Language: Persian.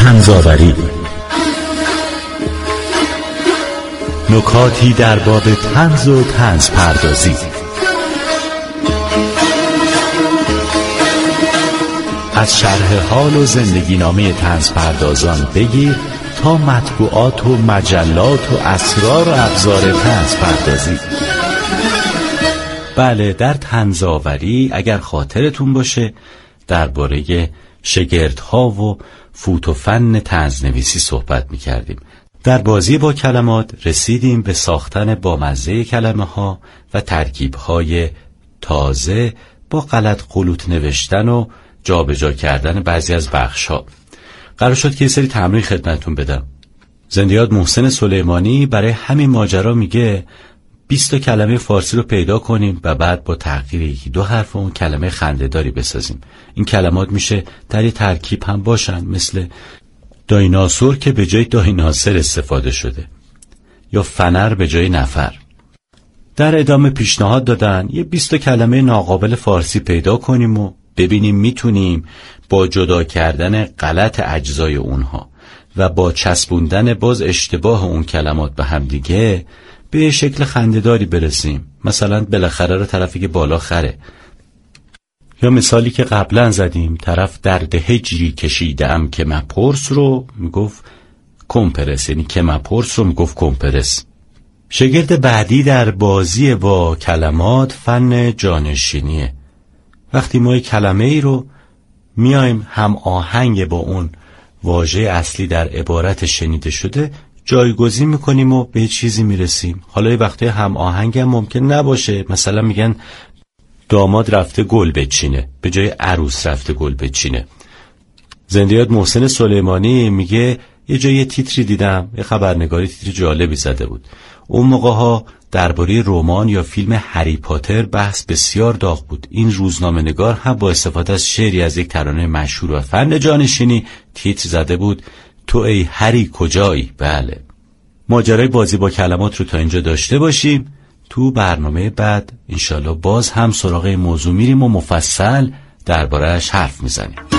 طنزآوری، نکاتی در باب طنز و طنز پردازی. از شرح حال و زندگی نامه طنز پردازان بگیر تا مطبوعات و مجلات و اسرار و ابزار طنز پردازی. بله، در طنزآوری اگر خاطرتون باشه درباره شگردها و فوت و فن طنزنویسی صحبت می‌کردیم. در بازی با کلمات رسیدیم به ساختن بامزه کلمه ها و ترکیب های تازه با غلط غلوط نوشتن و جابجا کردن بعضی از بخش ها. قرار شد که یه سری تمرین خدمتتون بدم. زندیات محسن سلیمانی برای همین ماجرا میگه 20 تا کلمه فارسی رو پیدا کنیم و بعد با تغییر 1-2 حرف اون کلمه خنده‌داری بسازیم. این کلمات میشه در یه ترکیب هم باشن، مثل دایناسور که به جای دایناسر استفاده شده یا فنر به جای نفر. در ادامه پیشنهاد دادن یه 20 تا کلمه ناقابل فارسی پیدا کنیم و ببینیم میتونیم با جدا کردن غلط اجزای اونها و با چسبوندن باز اشتباه اون کلمات به هم دیگه به شکل خنده‌داری برسیم. مثلا بالاخره رو طرفی که بالا خره، یا مثالی که قبلا زدیم طرف درد هجری کشیدم که مپرس رو میگفت کمپرس، یعنی که مپرس رو میگفت کمپرس. شگرد بعدی در بازی با کلمات فن جانشینیه. وقتی ما یک کلمه ای رو میایم هم آهنگ با اون واژه اصلی در عبارت شنیده شده جایگزین میکنیم و به چیزی میرسیم. حالا یه وقتی هم آهنگ هم ممکن نباشه، مثلا میگن داماد رفته گل بچینه به جای عروس رفته گل بچینه. زندیات محسن سلیمانی میگه یه جای تیتری دیدم، یه خبرنگاری تیتری جالبی زده بود. اون موقع ها درباره رمان یا فیلم هری پاتر بحث بسیار داغ بود. این روزنامه نگار هم با استفاده از شعری از یک ترانه مشهور و فن جانشینی تیتر زده بود تو ای هری کجایی. بله، ماجرای بازی با کلمات رو تا اینجا داشته باشیم. تو برنامه بعد انشالله باز هم سراغ موضوع میریم و مفصل درباره‌اش حرف میزنیم.